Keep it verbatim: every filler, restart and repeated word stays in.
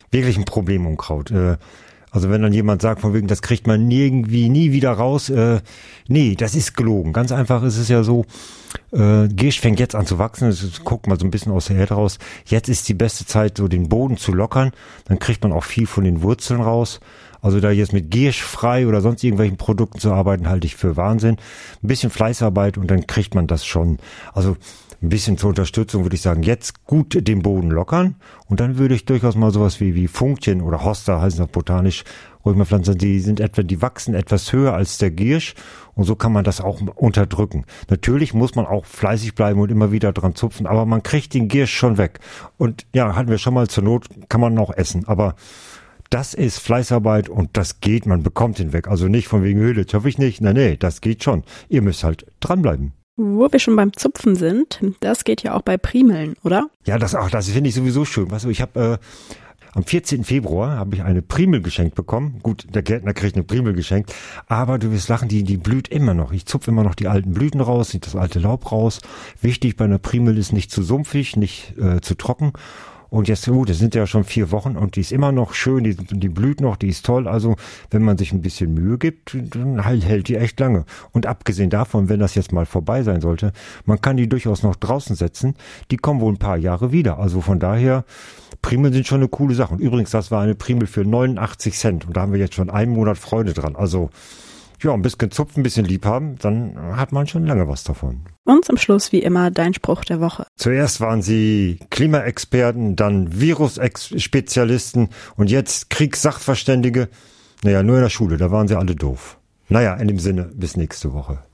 wirklich ein Problemunkraut. Äh, Also wenn dann jemand sagt, von wegen, das kriegt man irgendwie nie wieder raus, äh, nee, das ist gelogen. Ganz einfach ist es ja so, äh, Giersch fängt jetzt an zu wachsen, das guckt mal so ein bisschen aus der Erde raus. Jetzt ist die beste Zeit, so den Boden zu lockern, dann kriegt man auch viel von den Wurzeln raus. Also da jetzt mit Giersch frei oder sonst irgendwelchen Produkten zu arbeiten, halte ich für Wahnsinn. Ein bisschen Fleißarbeit und dann kriegt man das schon. Also ein bisschen zur Unterstützung würde ich sagen, jetzt gut den Boden lockern und dann würde ich durchaus mal sowas wie, wie Funktien oder Hosta, heißen das botanisch, ruhig mal pflanzen, die sind etwa, die wachsen etwas höher als der Giersch und so kann man das auch unterdrücken. Natürlich muss man auch fleißig bleiben und immer wieder dran zupfen, aber man kriegt den Giersch schon weg. Und ja, hatten wir schon mal, zur Not kann man auch essen, aber das ist Fleißarbeit und das geht, man bekommt ihn weg. Also nicht von wegen Höhle, das hoffe ich nicht. Nein, nee, das geht schon. Ihr müsst halt dranbleiben. Wo wir schon beim Zupfen sind, das geht ja auch bei Primeln, oder? Ja, das auch, das finde ich sowieso schön. Weißt du, ich habe äh, am vierzehnten Februar habe ich eine Primel geschenkt bekommen. Gut, der Gärtner kriegt eine Primel geschenkt, aber du wirst lachen, die die blüht immer noch. Ich zupfe immer noch die alten Blüten raus, das alte Laub raus. Wichtig bei einer Primel ist nicht zu sumpfig, nicht äh, zu trocken. Und jetzt, gut, das sind ja schon vier Wochen und die ist immer noch schön, die, die blüht noch, die ist toll. Also wenn man sich ein bisschen Mühe gibt, dann hält die echt lange. Und abgesehen davon, wenn das jetzt mal vorbei sein sollte, man kann die durchaus noch draußen setzen. Die kommen wohl ein paar Jahre wieder. Also von daher, Primeln sind schon eine coole Sache. Und übrigens, das war eine Primel für neunundachtzig Cent. Und da haben wir jetzt schon einen Monat Freude dran. Also ja, ein bisschen zupfen, ein bisschen lieb haben, dann hat man schon lange was davon. Und zum Schluss wie immer dein Spruch der Woche. Zuerst waren sie Klimaexperten, dann Virus-Spezialisten und jetzt Kriegssachverständige. Naja, nur in der Schule, da waren sie alle doof. Naja, in dem Sinne, bis nächste Woche.